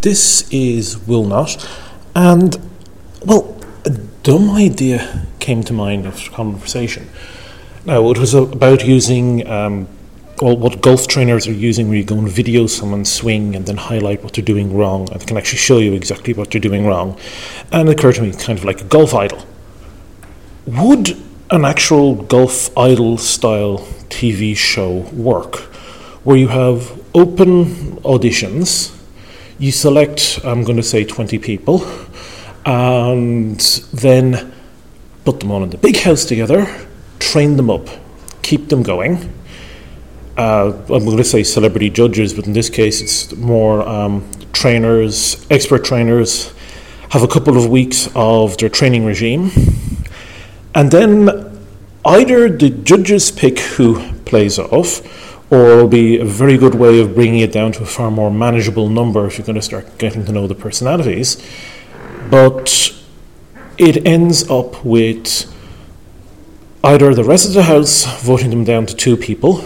This is Will Not, and, well, a dumb idea came to mind after conversation. Now, it was about using, what golf trainers are using, where you go and video someone swing and then highlight what they're doing wrong, and they can actually show you exactly what they're doing wrong. And it occurred to me, kind of like a golf idol. Would an actual golf idol style TV show work, where you have open auditions, you select, I'm going to say 20 people, and then put them all in the big house together, train them up, keep them going. I'm going to say celebrity judges, but in this case it's more trainers, expert trainers, have a couple of weeks of their training regime, and then either the judges pick who plays off, or it'll be a very good way of bringing it down to a far more manageable number if you're going to start getting to know the personalities. But it ends up with either the rest of the house voting them down to 2 people,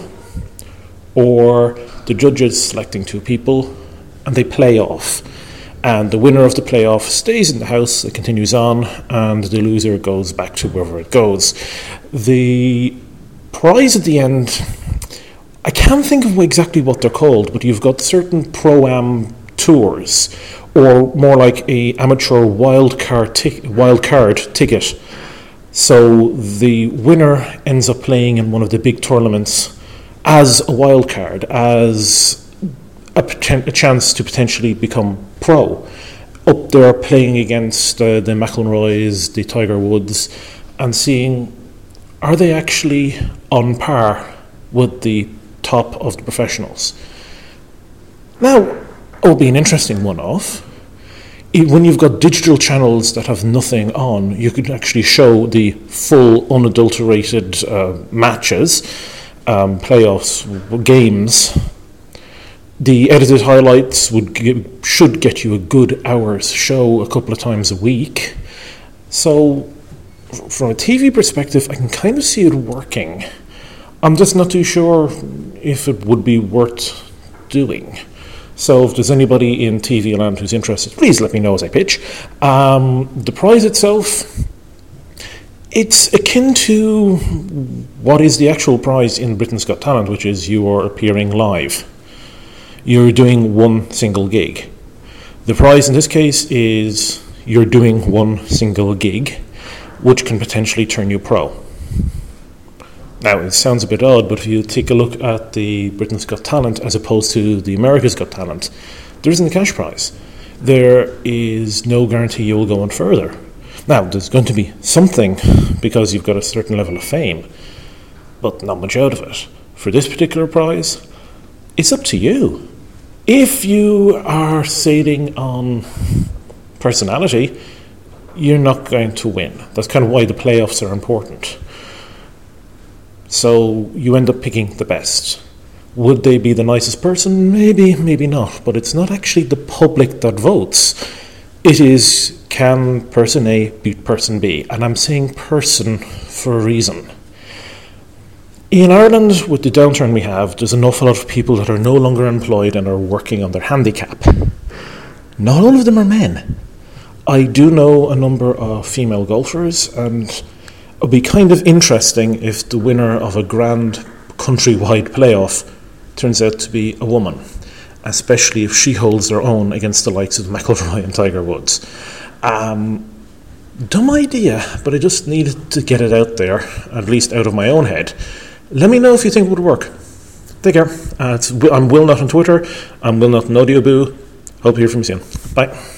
or the judges selecting 2 people, and they play off. And the winner of the playoff stays in the house, it continues on, and the loser goes back to wherever it goes. The prize at the end, I can't think of exactly what they're called, but you've got certain Pro-Am tours, or more like a amateur wild card ticket. So the winner ends up playing in one of the big tournaments as a wild card, as a chance to potentially become pro. Up there playing against the McIlroys, the Tiger Woods, and seeing, are they actually on par with the top of the professionals? Now, it will be an interesting one-off. When you've got digital channels that have nothing on, you could actually show the full unadulterated matches, playoffs, games. The edited highlights should get you a good hour's show a couple of times a week. So, from a TV perspective, I can kind of see it working. I'm just not too sure if it would be worth doing. So if there's anybody in TV land who's interested, please let me know as I pitch. The prize itself, it's akin to what is the actual prize in Britain's Got Talent, which is you are appearing live. You're doing one single gig. The prize in this case is you're doing one single gig, which can potentially turn you pro. Now, it sounds a bit odd, but if you take a look at the Britain's Got Talent as opposed to the America's Got Talent, there isn't a cash prize. There is no guarantee you'll go on further. Now, there's going to be something because you've got a certain level of fame, but not much out of it. For this particular prize, it's up to you. If you are sailing on personality, you're not going to win. That's kind of why the playoffs are important. So you end up picking the best. Would they be the nicest person? Maybe, maybe not. But it's not actually the public that votes. It is, can person A beat person B? And I'm saying person for a reason. In Ireland, with the downturn we have, there's an awful lot of people that are no longer employed and are working on their handicap. Not all of them are men. I do know a number of female golfers, and it would be kind of interesting if the winner of a grand countrywide playoff turns out to be a woman, especially if she holds her own against the likes of McIlroy and Tiger Woods. Dumb idea, but I just needed to get it out there, at least out of my own head. Let me know if you think it would work. Take care. I'm Will Not on Twitter. I'm Will Not on Audioboo. Hope to hear from you soon. Bye.